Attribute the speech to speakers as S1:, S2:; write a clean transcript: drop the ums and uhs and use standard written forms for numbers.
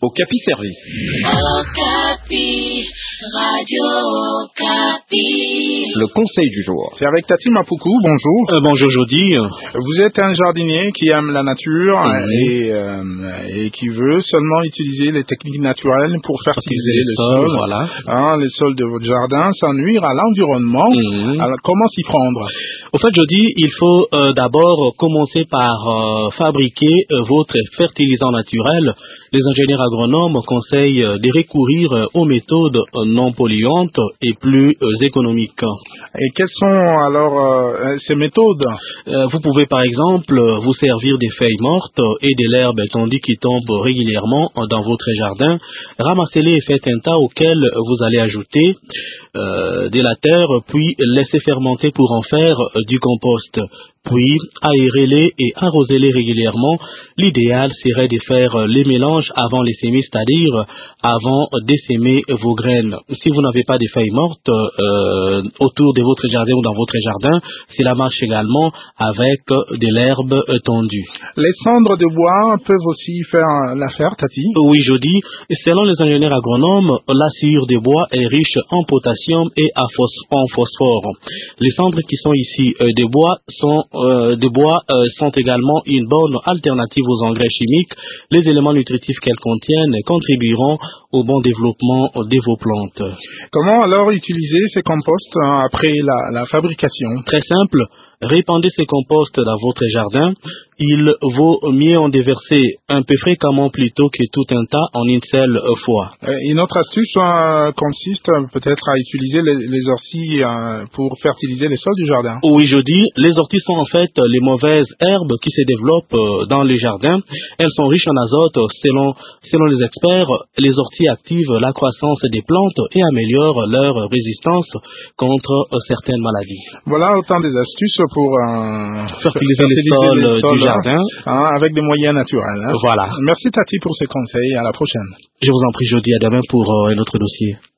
S1: Okapi Service. Okapi, Radio Okapi. Le conseil du jour.
S2: C'est avec Tati Mapoukou, bonjour.
S3: Bonjour Jody.
S2: Vous êtes un jardinier qui aime la nature et qui veut seulement utiliser les techniques naturelles pour fertiliser le sol.
S3: Voilà.
S2: Les sols de votre jardin sans nuire à l'environnement. Alors, comment s'y prendre?
S3: Au fait Jody, il faut d'abord commencer par fabriquer votre fertilisant naturel. Les ingénieurs agronomes conseillent de recourir aux méthodes non polluantes et plus économiques.
S2: Et quelles sont alors ces méthodes?
S3: Vous pouvez par exemple vous servir des feuilles mortes et de l'herbe étendue qui tombe régulièrement dans votre jardin. Ramassez-les et faites un tas auquel vous allez ajouter de la terre, puis laissez fermenter pour en faire du compost. Puis aérez-les et arrosez-les régulièrement. L'idéal serait de faire les mélanges avant les semis, c'est-à-dire avant d'essaimer vos graines. Si vous n'avez pas de feuilles mortes autour de votre jardin ou dans votre jardin, cela marche également avec de l'herbe tendue.
S2: Les cendres de bois peuvent aussi faire l'affaire, Tati?
S3: Oui, Jody. Selon les ingénieurs agronomes, la sciure de bois est riche en potassium et en phosphore. Les cendres qui sont ici de bois sont également une bonne alternative aux engrais chimiques. Les éléments nutritifs qu'elles contiennent contribueront au bon développement de vos plantes.
S2: Comment alors utiliser ces composts après la fabrication?
S3: Très simple. Répandez ces composts dans votre jardin. Il vaut mieux en déverser un peu fréquemment plutôt que tout un tas en une seule fois.
S2: Une autre astuce consiste peut-être à utiliser les orties pour fertiliser les sols du jardin.
S3: Oui, je dis, les orties sont en fait les mauvaises herbes qui se développent dans les jardins. Elles sont riches en azote. Selon les experts, les orties activent la croissance des plantes et améliorent leur résistance contre certaines maladies.
S2: Voilà autant des astuces pour
S3: fertiliser les sols du jardin.
S2: Avec des moyens naturels.
S3: Voilà.
S2: Merci Tati pour ces conseils. À la prochaine.
S3: Je vous en prie, Jody. À demain pour un autre dossier.